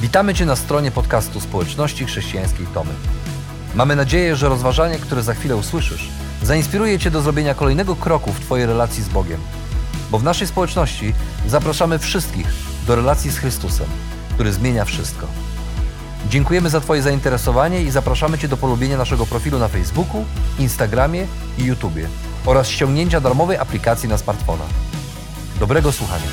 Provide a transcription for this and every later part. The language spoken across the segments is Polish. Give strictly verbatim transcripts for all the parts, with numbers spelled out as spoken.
Witamy Cię na stronie podcastu Społeczności Chrześcijańskiej Tomy. Mamy nadzieję, że rozważanie, które za chwilę usłyszysz, zainspiruje Cię do zrobienia kolejnego kroku w Twojej relacji z Bogiem. Bo w naszej społeczności zapraszamy wszystkich do relacji z Chrystusem, który zmienia wszystko. Dziękujemy za Twoje zainteresowanie i zapraszamy Cię do polubienia naszego profilu na Facebooku, Instagramie i YouTubie oraz ściągnięcia darmowej aplikacji na smartfona. Dobrego słuchania.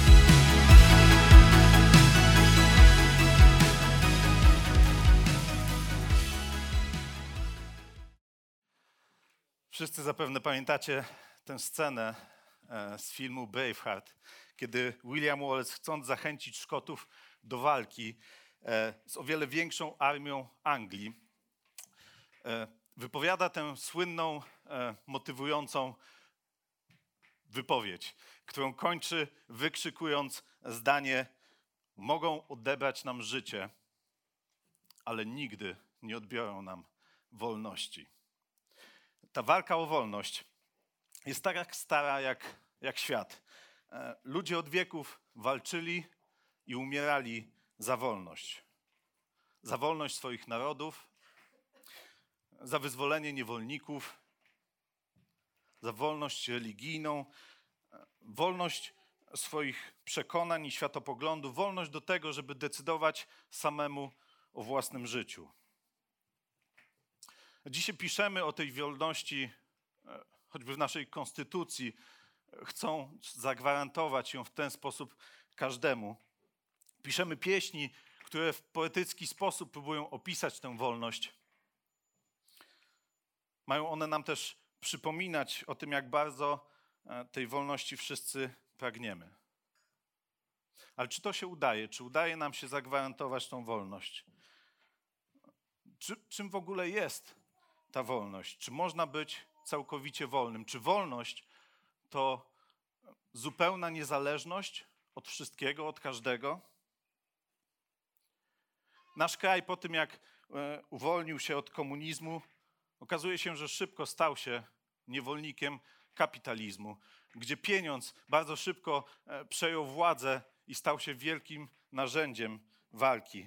Wszyscy zapewne pamiętacie tę scenę z filmu Braveheart, kiedy William Wallace, chcąc zachęcić Szkotów do walki z o wiele większą armią Anglii, wypowiada tę słynną, motywującą wypowiedź, którą kończy wykrzykując zdanie: mogą odebrać nam życie, ale nigdy nie odbiorą nam wolności. Ta walka o wolność jest tak stara jak, jak świat. Ludzie od wieków walczyli i umierali za wolność. Za wolność swoich narodów, za wyzwolenie niewolników, za wolność religijną, wolność swoich przekonań i światopoglądów, wolność do tego, żeby decydować samemu o własnym życiu. Dzisiaj piszemy o tej wolności, choćby w naszej konstytucji, chcą zagwarantować ją w ten sposób każdemu. Piszemy pieśni, które w poetycki sposób próbują opisać tę wolność. Mają one nam też przypominać o tym, jak bardzo tej wolności wszyscy pragniemy. Ale czy to się udaje? Czy udaje nam się zagwarantować tą wolność? Czy, czym w ogóle jest ta wolność? Czy można być całkowicie wolnym? Czy wolność to zupełna niezależność od wszystkiego, od każdego? Nasz kraj po tym, jak uwolnił się od komunizmu, okazuje się, że szybko stał się niewolnikiem kapitalizmu, gdzie pieniądz bardzo szybko przejął władzę i stał się wielkim narzędziem walki.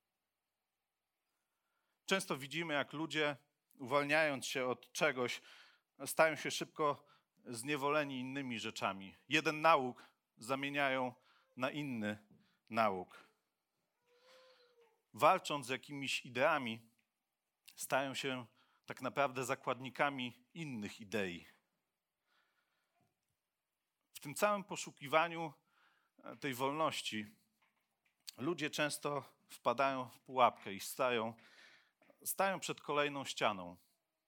Często widzimy, jak ludzie, uwalniając się od czegoś, stają się szybko zniewoleni innymi rzeczami. Jeden nauk zamieniają na inny nauk. Walcząc z jakimiś ideami, stają się tak naprawdę zakładnikami innych idei. W tym całym poszukiwaniu tej wolności ludzie często wpadają w pułapkę i stają, stają przed kolejną ścianą.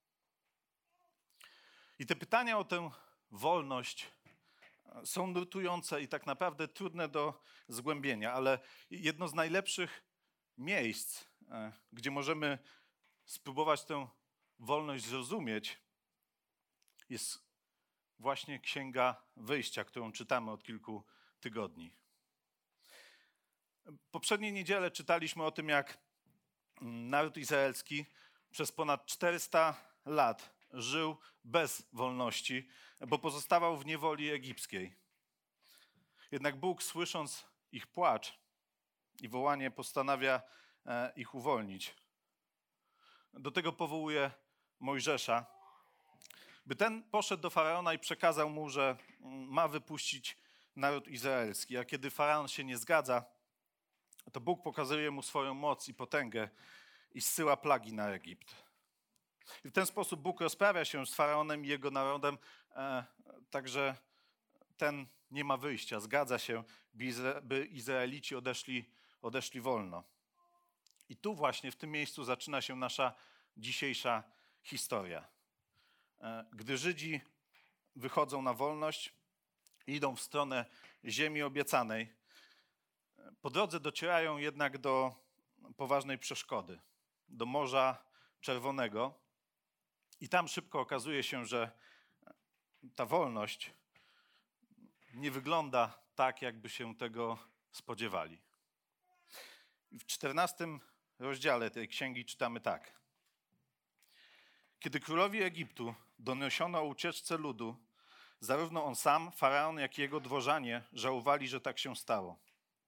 I te pytania o tę wolność są nurtujące i tak naprawdę trudne do zgłębienia, ale jedno z najlepszych miejsc, gdzie możemy spróbować tę wolność zrozumieć, jest właśnie Księga Wyjścia, którą czytamy od kilku tygodni. Poprzedniej niedzielę czytaliśmy o tym, jak naród izraelski przez ponad czterysta lat żył bez wolności, bo pozostawał w niewoli egipskiej. Jednak Bóg, słysząc ich płacz i wołanie, postanawia ich uwolnić. Do tego powołuje Mojżesza, by ten poszedł do Faraona i przekazał mu, że ma wypuścić naród izraelski. A kiedy Faraon się nie zgadza, to Bóg pokazuje mu swoją moc i potęgę i zsyła plagi na Egipt. I w ten sposób Bóg rozprawia się z Faraonem i jego narodem, e, także ten nie ma wyjścia. Zgadza się, by, Izra- by Izraelici odeszli, odeszli wolno. I tu właśnie, w tym miejscu zaczyna się nasza dzisiejsza historia. E, gdy Żydzi wychodzą na wolność i idą w stronę ziemi obiecanej, po drodze docierają jednak do poważnej przeszkody, do Morza Czerwonego. I tam szybko okazuje się, że ta wolność nie wygląda tak, jakby się tego spodziewali. W czternastym rozdziale tej księgi czytamy tak. Kiedy królowi Egiptu doniesiono o ucieczce ludu, zarówno on sam, faraon, jak i jego dworzanie żałowali, że tak się stało.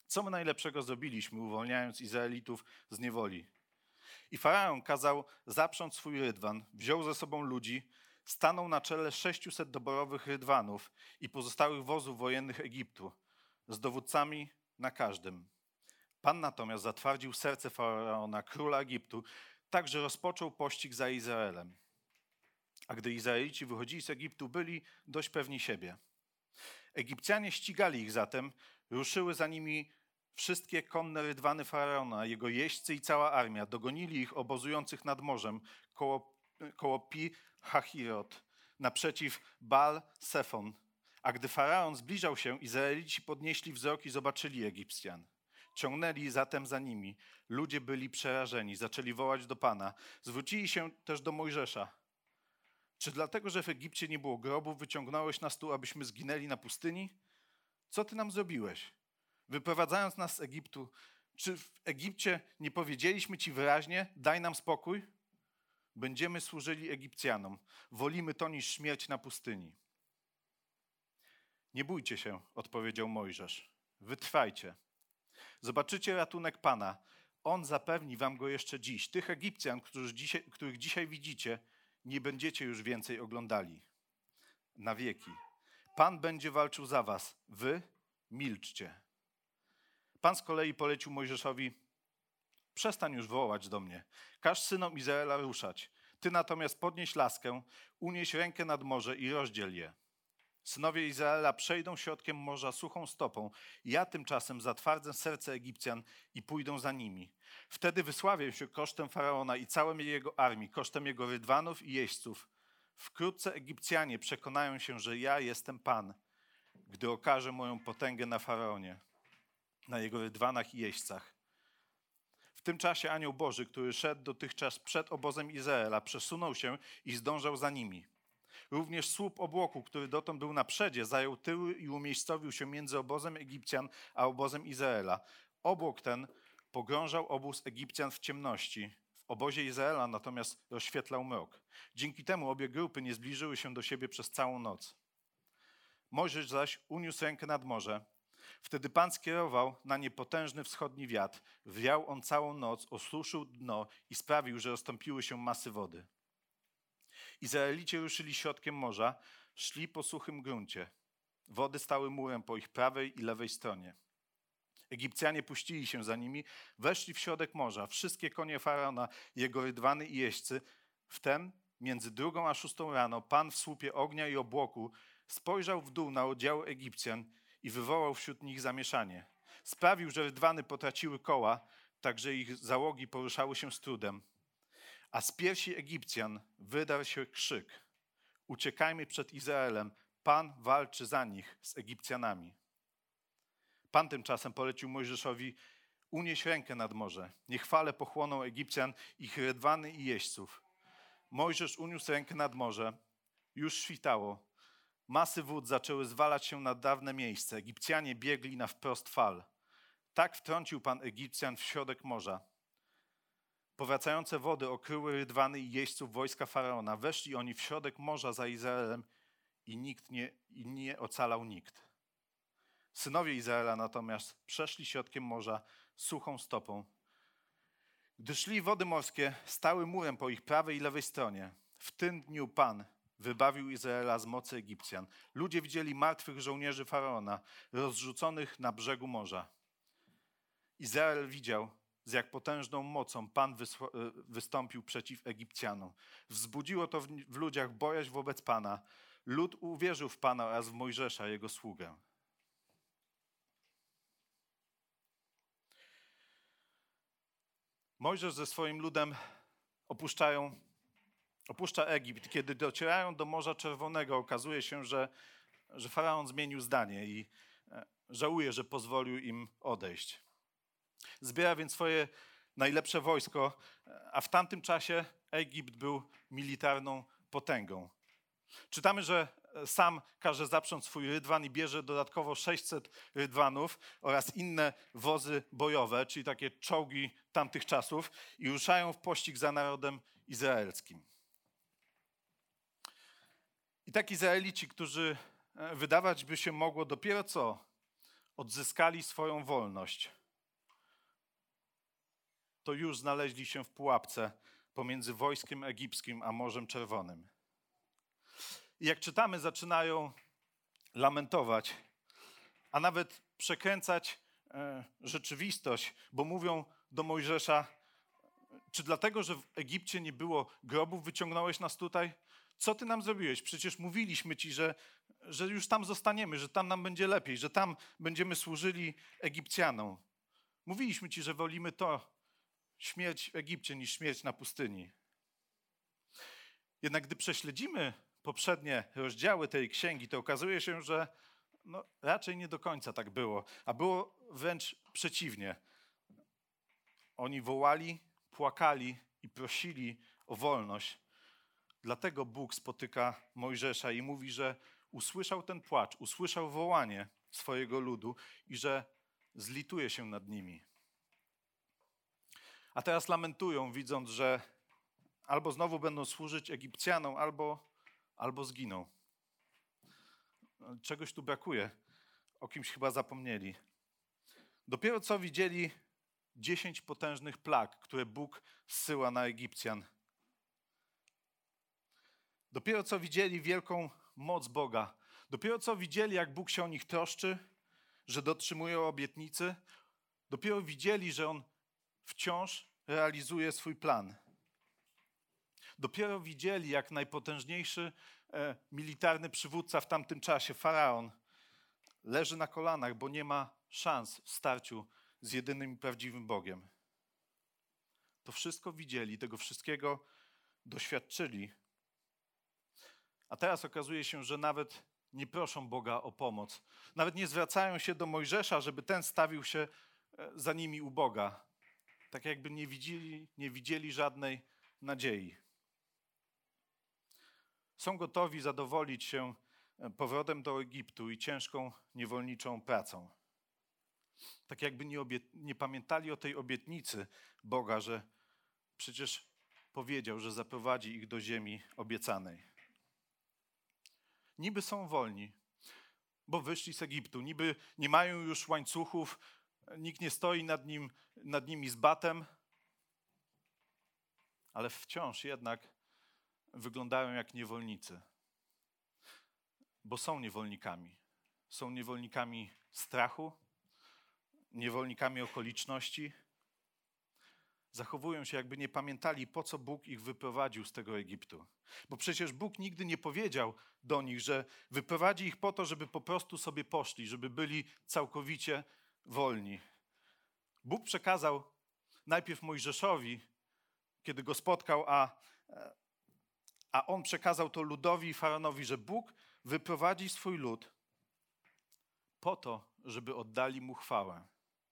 Co my najlepszego zrobiliśmy, uwolniając Izraelitów z niewoli? I faraon kazał zaprząc swój rydwan, wziął ze sobą ludzi, stanął na czele sześciuset doborowych rydwanów i pozostałych wozów wojennych Egiptu, z dowódcami na każdym. Pan natomiast zatwardził serce faraona, króla Egiptu, tak że rozpoczął pościg za Izraelem. A gdy Izraelici wychodzili z Egiptu, byli dość pewni siebie. Egipcjanie ścigali ich zatem, ruszyły za nimi wszystkie konne rydwany faraona, jego jeźdźcy i cała armia. Dogonili ich obozujących nad morzem koło, koło Pi Hahirot, naprzeciw Baal Sefon. A gdy faraon zbliżał się, Izraelici podnieśli wzrok i zobaczyli Egipcjan. Ciągnęli zatem za nimi. Ludzie byli przerażeni, zaczęli wołać do Pana. Zwrócili się też do Mojżesza. Czy dlatego, że w Egipcie nie było grobów, wyciągnąłeś nas tu, abyśmy zginęli na pustyni? Co ty nam zrobiłeś? Wyprowadzając nas z Egiptu, czy w Egipcie nie powiedzieliśmy ci wyraźnie, daj nam spokój? Będziemy służyli Egipcjanom. Wolimy to niż śmierć na pustyni. Nie bójcie się, odpowiedział Mojżesz. Wytrwajcie. Zobaczycie ratunek Pana. On zapewni wam go jeszcze dziś. Tych Egipcjan, których dzisiaj, których dzisiaj widzicie, nie będziecie już więcej oglądali. Na wieki. Pan będzie walczył za was. Wy milczcie. Pan z kolei polecił Mojżeszowi: przestań już wołać do mnie. Każ synom Izraela ruszać. Ty natomiast podnieś laskę, unieś rękę nad morze i rozdziel je. Synowie Izraela przejdą środkiem morza suchą stopą. Ja tymczasem zatwardzę serce Egipcjan i pójdą za nimi. Wtedy wysławię się kosztem Faraona i całej jego armii, kosztem jego rydwanów i jeźdźców. Wkrótce Egipcjanie przekonają się, że ja jestem Pan, gdy okażę moją potęgę na Faraonie, na jego rydwanach i jeźdźcach. W tym czasie anioł Boży, który szedł dotychczas przed obozem Izraela, przesunął się i zdążał za nimi. Również słup obłoku, który dotąd był na przedzie, zajął tyły i umiejscowił się między obozem Egipcjan a obozem Izraela. Obłok ten pogrążał obóz Egipcjan w ciemności. W obozie Izraela natomiast rozświetlał mrok. Dzięki temu obie grupy nie zbliżyły się do siebie przez całą noc. Mojżesz zaś uniósł rękę nad morze. Wtedy Pan skierował na nie potężny wschodni wiatr. Wiał on całą noc, osuszył dno i sprawił, że rozstąpiły się masy wody. Izraelici ruszyli środkiem morza, szli po suchym gruncie. Wody stały murem po ich prawej i lewej stronie. Egipcjanie puścili się za nimi, weszli w środek morza. Wszystkie konie Faraona, jego rydwany i jeźdźcy. Wtem, między drugą a szóstą rano, Pan w słupie ognia i obłoku spojrzał w dół na oddziały Egipcjan i wywołał wśród nich zamieszanie. Sprawił, że rydwany potraciły koła, tak że ich załogi poruszały się z trudem. A z piersi Egipcjan wydarł się krzyk: uciekajmy przed Izraelem, Pan walczy za nich z Egipcjanami. Pan tymczasem polecił Mojżeszowi: unieś rękę nad morze, niech fale pochłoną Egipcjan, ich rydwany i jeźdźców. Mojżesz uniósł rękę nad morze, już świtało. Masy wód zaczęły zwalać się na dawne miejsce, Egipcjanie biegli na wprost fal. Tak wtrącił Pan Egipcjan w środek morza. Powracające wody okryły rydwany i jeźdźców wojska Faraona. Weszli oni w środek morza za Izraelem i nikt nie, i nie ocalał nikt. Synowie Izraela natomiast przeszli środkiem morza suchą stopą. Gdy szli wody morskie, stały murem po ich prawej i lewej stronie. W tym dniu Pan wybawił Izraela z mocy Egipcjan. Ludzie widzieli martwych żołnierzy Faraona, rozrzuconych na brzegu morza. Izrael widział, z jak potężną mocą Pan wystąpił przeciw Egipcjanom. Wzbudziło to w ludziach bojaźń wobec Pana. Lud uwierzył w Pana oraz w Mojżesza, jego sługę. Mojżesz ze swoim ludem opuszczają, opuszcza Egipt. Kiedy docierają do Morza Czerwonego, okazuje się, że, że Faraon zmienił zdanie i żałuje, że pozwolił im odejść. Zbiera więc swoje najlepsze wojsko, a w tamtym czasie Egipt był militarną potęgą. Czytamy, że sam każe zaprząc swój rydwan i bierze dodatkowo sześćset rydwanów oraz inne wozy bojowe, czyli takie czołgi tamtych czasów, i ruszają w pościg za narodem izraelskim. I tak Izraelici, którzy wydawać by się mogło dopiero co odzyskali swoją wolność, to już znaleźli się w pułapce pomiędzy wojskiem egipskim a Morzem Czerwonym. I jak czytamy, zaczynają lamentować, a nawet przekręcać e, rzeczywistość, bo mówią do Mojżesza: czy dlatego, że w Egipcie nie było grobów, wyciągnąłeś nas tutaj? Co ty nam zrobiłeś? Przecież mówiliśmy ci, że, że już tam zostaniemy, że tam nam będzie lepiej, że tam będziemy służyli Egipcjanom. Mówiliśmy ci, że wolimy to, śmierć w Egipcie, niż śmierć na pustyni. Jednak gdy prześledzimy poprzednie rozdziały tej księgi, to okazuje się, że no, raczej nie do końca tak było, a było wręcz przeciwnie. Oni wołali, płakali i prosili o wolność. Dlatego Bóg spotyka Mojżesza i mówi, że usłyszał ten płacz, usłyszał wołanie swojego ludu i że zlituje się nad nimi. A teraz lamentują, widząc, że albo znowu będą służyć Egipcjanom, albo, albo zginą. Czegoś tu brakuje. O kimś chyba zapomnieli. Dopiero co widzieli dziesięć potężnych plag, które Bóg zsyła na Egipcjan. Dopiero co widzieli wielką moc Boga. Dopiero co widzieli, jak Bóg się o nich troszczy, że dotrzymuje obietnicy. Dopiero widzieli, że On wciąż realizuje swój plan. Dopiero widzieli, jak najpotężniejszy e, militarny przywódca w tamtym czasie, faraon, leży na kolanach, bo nie ma szans w starciu z jedynym prawdziwym Bogiem. To wszystko widzieli, tego wszystkiego doświadczyli. A teraz okazuje się, że nawet nie proszą Boga o pomoc. Nawet nie zwracają się do Mojżesza, żeby ten stawił się za nimi u Boga. Tak jakby nie widzieli, nie widzieli żadnej nadziei. Są gotowi zadowolić się powrotem do Egiptu i ciężką niewolniczą pracą. Tak jakby nie, obie- nie pamiętali o tej obietnicy Boga, że przecież powiedział, że zaprowadzi ich do ziemi obiecanej. Niby są wolni, bo wyszli z Egiptu. Niby nie mają już łańcuchów, nikt nie stoi nad, nim, nad nimi z batem, ale wciąż jednak wyglądają jak niewolnicy, bo są niewolnikami. Są niewolnikami strachu, niewolnikami okoliczności. Zachowują się, jakby nie pamiętali, po co Bóg ich wyprowadził z tego Egiptu. Bo przecież Bóg nigdy nie powiedział do nich, że wyprowadzi ich po to, żeby po prostu sobie poszli, żeby byli całkowicie wolni. Bóg przekazał najpierw Mojżeszowi, kiedy go spotkał, a, a on przekazał to ludowi i faraonowi, że Bóg wyprowadzi swój lud po to, żeby oddali mu chwałę.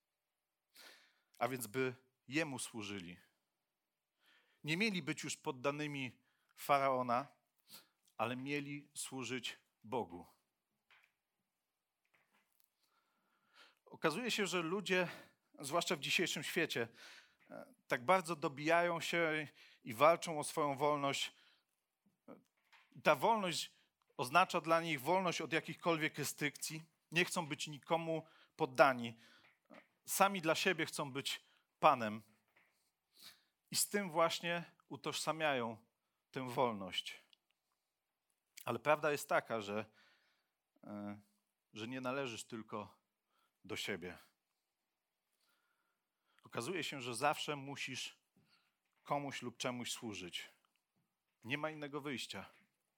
A więc by Jemu służyli. Nie mieli być już poddanymi faraona, ale mieli służyć Bogu. Okazuje się, że ludzie, zwłaszcza w dzisiejszym świecie, tak bardzo dobijają się i walczą o swoją wolność. Ta wolność oznacza dla nich wolność od jakichkolwiek restrykcji. Nie chcą być nikomu poddani. Sami dla siebie chcą być Panem. I z tym właśnie utożsamiają tę wolność. Ale prawda jest taka, że, że nie należysz tylko do siebie. Okazuje się, że zawsze musisz komuś lub czemuś służyć. Nie ma innego wyjścia.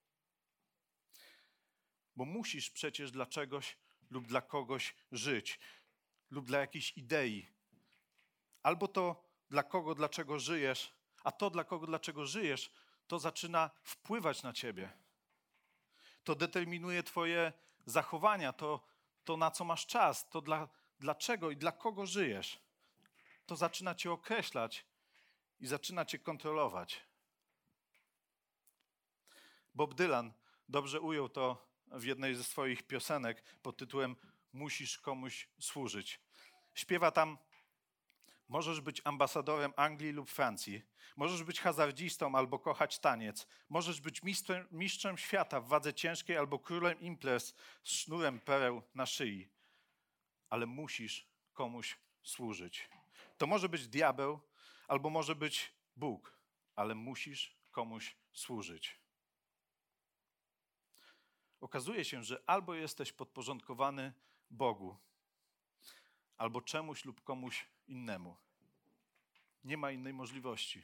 Bo musisz przecież dla czegoś lub dla kogoś żyć. Lub dla jakiejś idei. Albo to, dla kogo, dlaczego żyjesz, a to, dla kogo, dlaczego żyjesz, to zaczyna wpływać na ciebie. To determinuje twoje zachowania, to, to na co masz czas, to dla, dlaczego i dla kogo żyjesz. To zaczyna cię określać i zaczyna cię kontrolować. Bob Dylan dobrze ujął to w jednej ze swoich piosenek pod tytułem Musisz komuś służyć. Śpiewa tam: możesz być ambasadorem Anglii lub Francji, możesz być hazardzistą albo kochać taniec, możesz być mistrzem, mistrzem świata w wadze ciężkiej albo królem imprez z sznurem pereł na szyi. ale musisz komuś służyć. To może być diabeł, albo może być Bóg, ale musisz komuś służyć. Okazuje się, że albo jesteś podporządkowany Bogu, albo czemuś lub komuś innemu. Nie ma innej możliwości.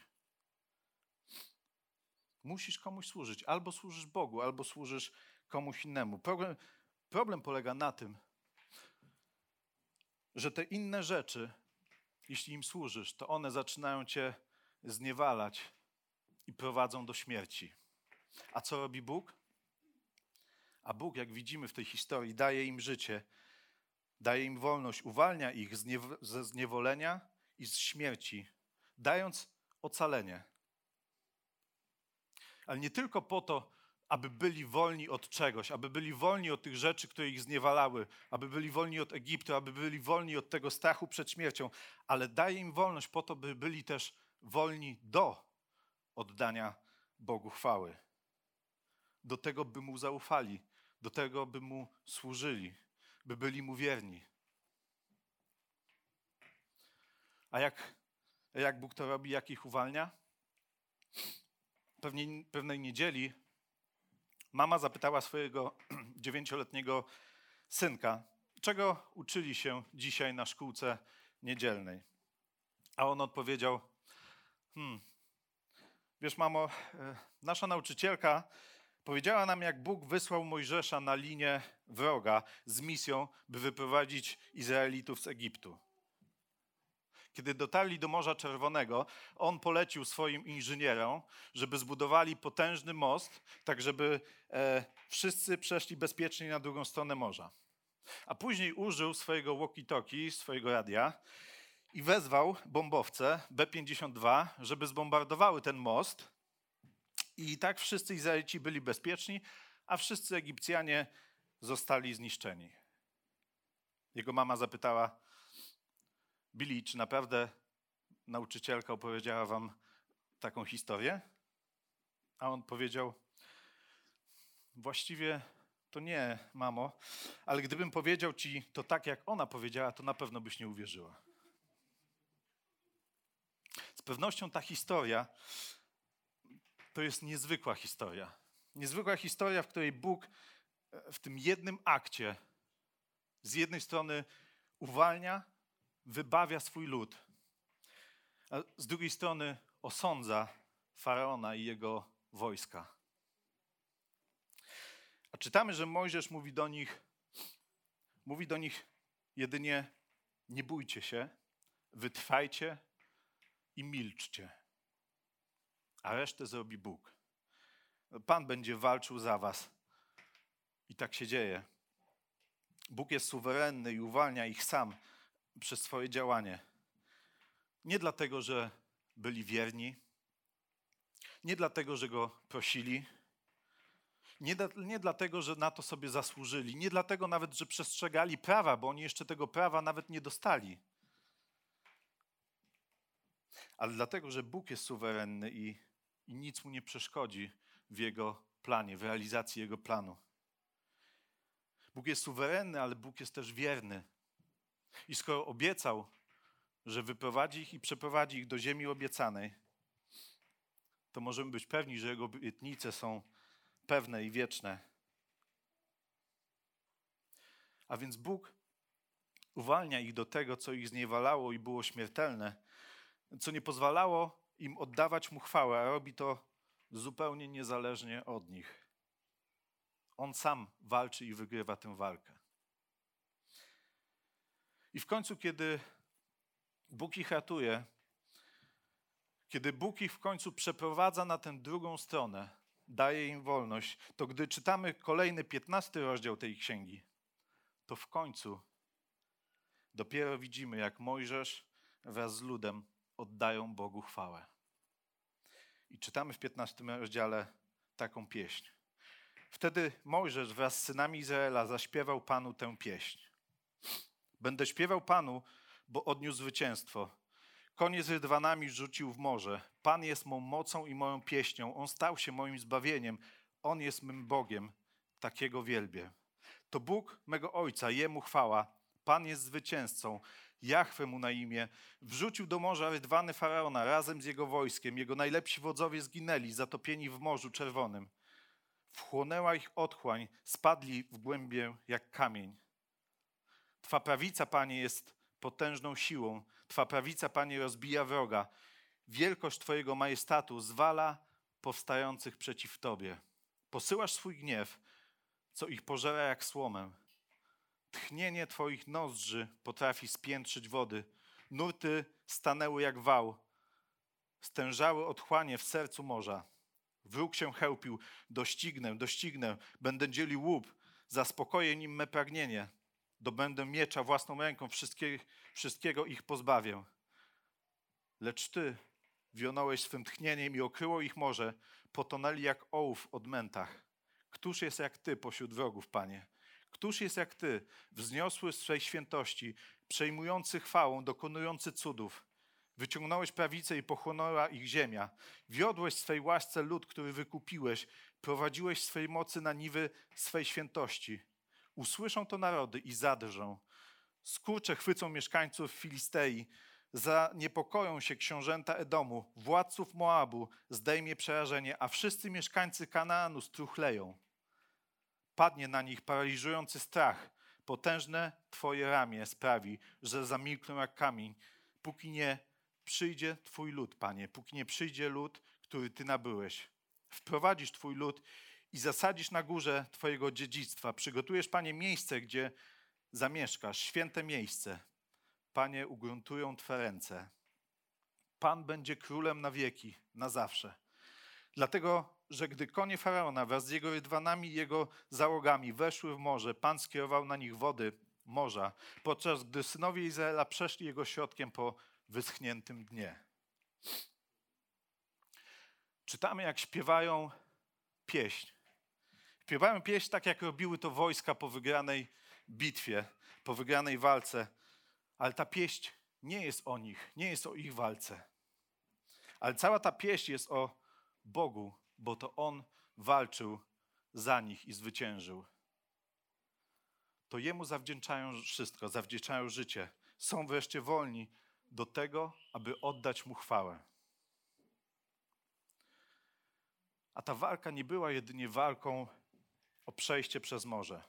Musisz komuś służyć. Albo służysz Bogu, albo służysz komuś innemu. Problem, problem polega na tym, że te inne rzeczy, jeśli im służysz, to one zaczynają cię zniewalać i prowadzą do śmierci. A co robi Bóg? A Bóg, jak widzimy w tej historii, daje im życie, daje im wolność, uwalnia ich ze zniewolenia i z śmierci, dając ocalenie. Ale nie tylko po to, aby byli wolni od czegoś, aby byli wolni od tych rzeczy, które ich zniewalały, aby byli wolni od Egiptu, aby byli wolni od tego strachu przed śmiercią, ale daje im wolność po to, by byli też wolni do oddania Bogu chwały. Do tego, by Mu zaufali, do tego, by Mu służyli, by byli Mu wierni. A jak, jak Bóg to robi, jak ich uwalnia? Pewnie, pewnej niedzieli mama zapytała swojego dziewięcioletniego synka, czego uczyli się dzisiaj na szkółce niedzielnej. A on odpowiedział, hmm, wiesz mamo, nasza nauczycielka powiedziała nam, jak Bóg wysłał Mojżesza na linię wroga z misją, by wyprowadzić Izraelitów z Egiptu. Kiedy dotarli do Morza Czerwonego, on polecił swoim inżynierom, żeby zbudowali potężny most, tak żeby e, wszyscy przeszli bezpiecznie na drugą stronę morza. A później użył swojego walkie-talkie, swojego radia i wezwał bombowce B pięćdziesiąt dwa, żeby zbombardowały ten most. I tak wszyscy Izraelici byli bezpieczni, a wszyscy Egipcjanie zostali zniszczeni. Jego mama zapytała, Billy, czy naprawdę nauczycielka opowiedziała wam taką historię? A on powiedział, właściwie to nie, mamo, ale gdybym powiedział ci to tak, jak ona powiedziała, to na pewno byś nie uwierzyła. Z pewnością ta historia to jest niezwykła historia. Niezwykła historia, w której Bóg w tym jednym akcie z jednej strony uwalnia, wybawia swój lud, a z drugiej strony osądza Faraona i jego wojska. A czytamy, że Mojżesz mówi do nich, mówi do nich jedynie nie bójcie się, wytrwajcie i milczcie, a resztę zrobi Bóg. Pan będzie walczył za was. I tak się dzieje. Bóg jest suwerenny i uwalnia ich sam przez swoje działanie. Nie dlatego, że byli wierni, nie dlatego, że Go prosili, nie, da, nie dlatego, że na to sobie zasłużyli, nie dlatego nawet, że przestrzegali prawa, bo oni jeszcze tego prawa nawet nie dostali. Ale dlatego, że Bóg jest suwerenny i, i nic Mu nie przeszkodzi w Jego planie, w realizacji Jego planu. Bóg jest suwerenny, ale Bóg jest też wierny. I skoro obiecał, że wyprowadzi ich i przeprowadzi ich do ziemi obiecanej, to możemy być pewni, że Jego obietnice są pewne i wieczne. A więc Bóg uwalnia ich do tego, co ich zniewalało i było śmiertelne, co nie pozwalało im oddawać Mu chwałę, a robi to zupełnie niezależnie od nich. On sam walczy i wygrywa tę walkę. I w końcu, kiedy Bóg ich ratuje, kiedy Bóg ich w końcu przeprowadza na tę drugą stronę, daje im wolność, to gdy czytamy kolejny piętnasty rozdział tej księgi, to w końcu dopiero widzimy, jak Mojżesz wraz z ludem oddają Bogu chwałę. I czytamy w piętnastym rozdziale taką pieśń. Wtedy Mojżesz wraz z synami Izraela zaśpiewał Panu tę pieśń. Będę śpiewał Panu, bo odniósł zwycięstwo. Konie z rydwanami rzucił w morze. Pan jest mą mocą i moją pieśnią. On stał się moim zbawieniem. On jest mym Bogiem. Takiego wielbię. To Bóg mego Ojca, Jemu chwała. Pan jest zwycięzcą. Jahwe mu na imię. Wrzucił do morza rydwany Faraona razem z jego wojskiem. Jego najlepsi wodzowie zginęli, zatopieni w Morzu Czerwonym. Wchłonęła ich otchłań, spadli w głębię jak kamień. Twa prawica, Panie, jest potężną siłą. Twa prawica, Panie, rozbija wroga. Wielkość Twojego majestatu zwala powstających przeciw Tobie. Posyłasz swój gniew, co ich pożera jak słomę. Tchnienie Twoich nozdrzy potrafi spiętrzyć wody. Nurty stanęły jak wał. Stężały otchłanie w sercu morza. Wróg się chełpił. Doścignę, doścignę. Będę dzielił łup. Zaspokoję nim me pragnienie. Dobędę miecza własną ręką. Wszystkie, wszystkiego ich pozbawię. Lecz Ty wionąłeś swym tchnieniem i okryło ich morze. Potonęli jak ołów w odmętach. Któż jest jak Ty pośród wrogów, Panie? Któż jest jak Ty, wzniosły z swej świętości, przejmujący chwałą, dokonujący cudów? Wyciągnąłeś prawicę i pochłonęła ich ziemia. Wiodłeś swej łasce lud, który wykupiłeś. Prowadziłeś swej mocy na niwy swej świętości. Usłyszą to narody i zadrżą. Skurcze chwycą mieszkańców Filistei. Zaniepokoją się książęta Edomu. Władców Moabu zdejmie przerażenie, a wszyscy mieszkańcy Kanaanu struchleją. Padnie na nich paraliżujący strach. Potężne Twoje ramię sprawi, że zamilkną jak kamień, póki nie przyjdzie Twój lud, Panie, póki nie przyjdzie lud, który Ty nabyłeś. Wprowadzisz Twój lud i zasadzisz na górze Twojego dziedzictwa. Przygotujesz, Panie, miejsce, gdzie zamieszkasz, święte miejsce. Panie, ugruntują Twe ręce. Pan będzie królem na wieki, na zawsze. Dlatego, że gdy konie Faraona wraz z jego rydwanami i jego załogami weszły w morze, Pan skierował na nich wody morza, podczas gdy synowie Izraela przeszli jego środkiem po wyschniętym dnie. Czytamy, jak śpiewają pieśń. Śpiewają pieśń tak, jak robiły to wojska po wygranej bitwie, po wygranej walce. Ale ta pieśń nie jest o nich, nie jest o ich walce. Ale cała ta pieśń jest o Bogu, bo to On walczył za nich i zwyciężył. To Jemu zawdzięczają wszystko, zawdzięczają życie. Są wreszcie wolni do tego, aby oddać Mu chwałę. A ta walka nie była jedynie walką o przejście przez morze.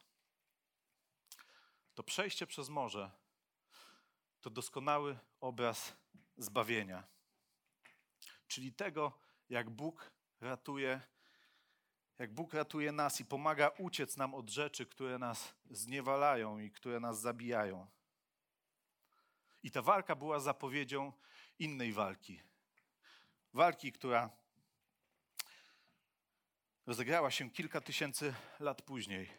To przejście przez morze to doskonały obraz zbawienia. Czyli tego, jak Bóg ratuje, jak Bóg ratuje nas i pomaga uciec nam od rzeczy, które nas zniewalają i które nas zabijają. I ta walka była zapowiedzią innej walki. Walki, która rozegrała się kilka tysięcy lat później.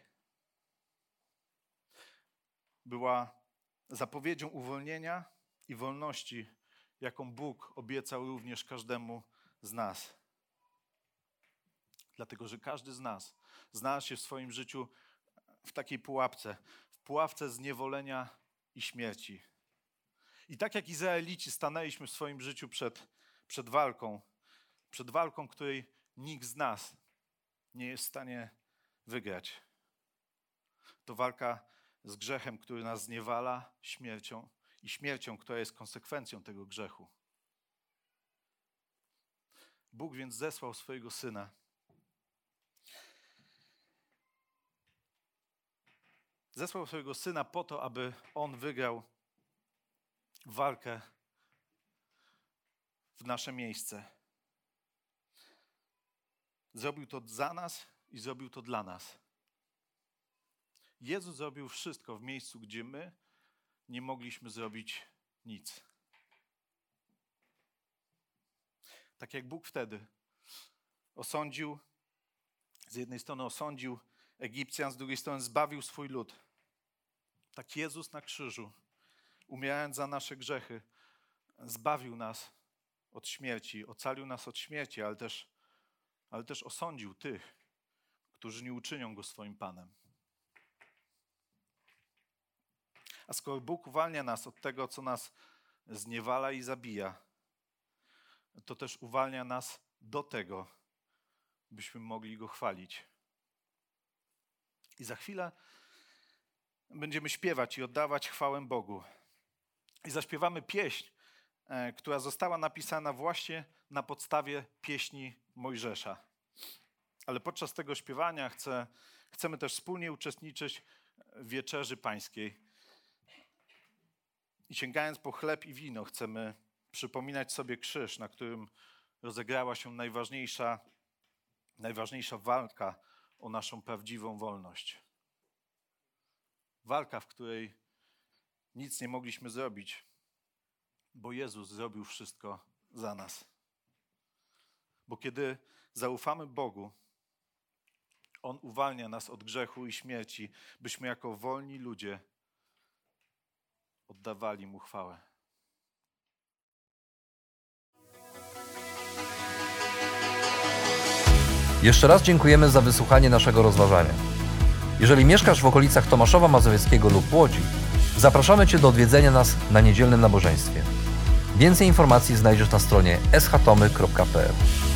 Była zapowiedzią uwolnienia i wolności, jaką Bóg obiecał również każdemu z nas. Dlatego, że każdy z nas znalazł się w swoim życiu w takiej pułapce, w pułapce zniewolenia i śmierci. I tak jak Izraelici stanęliśmy w swoim życiu przed, przed walką, przed walką, której nikt z nas nie jest w stanie wygrać. To walka z grzechem, który nas zniewala, śmiercią i śmiercią, która jest konsekwencją tego grzechu. Bóg więc zesłał swojego Syna. Zesłał swojego Syna po to, aby On wygrał walkę w nasze miejsce. Zrobił to za nas i zrobił to dla nas. Jezus zrobił wszystko w miejscu, gdzie my nie mogliśmy zrobić nic. Tak jak Bóg wtedy osądził, z jednej strony osądził Egipcjan, z drugiej strony zbawił swój lud. Tak Jezus na krzyżu, umierając za nasze grzechy, zbawił nas od śmierci, ocalił nas od śmierci, ale też, ale też osądził tych, którzy nie uczynią Go swoim Panem. A skoro Bóg uwalnia nas od tego, co nas zniewala i zabija, to też uwalnia nas do tego, byśmy mogli Go chwalić. I za chwilę będziemy śpiewać i oddawać chwałę Bogu. I zaśpiewamy pieśń, która została napisana właśnie na podstawie pieśni Mojżesza. Ale podczas tego śpiewania chcę, chcemy też wspólnie uczestniczyć w wieczerzy pańskiej. I sięgając po chleb i wino, chcemy przypominać sobie krzyż, na którym rozegrała się najważniejsza, najważniejsza walka o naszą prawdziwą wolność. Walka, w której nic nie mogliśmy zrobić, bo Jezus zrobił wszystko za nas. Bo kiedy zaufamy Bogu, On uwalnia nas od grzechu i śmierci, byśmy jako wolni ludzie oddawali Mu chwałę. Jeszcze raz dziękujemy za wysłuchanie naszego rozważania. Jeżeli mieszkasz w okolicach Tomaszowa Mazowieckiego lub Łodzi, zapraszamy Cię do odwiedzenia nas na niedzielnym nabożeństwie. Więcej informacji znajdziesz na stronie s h tomy kropka p l.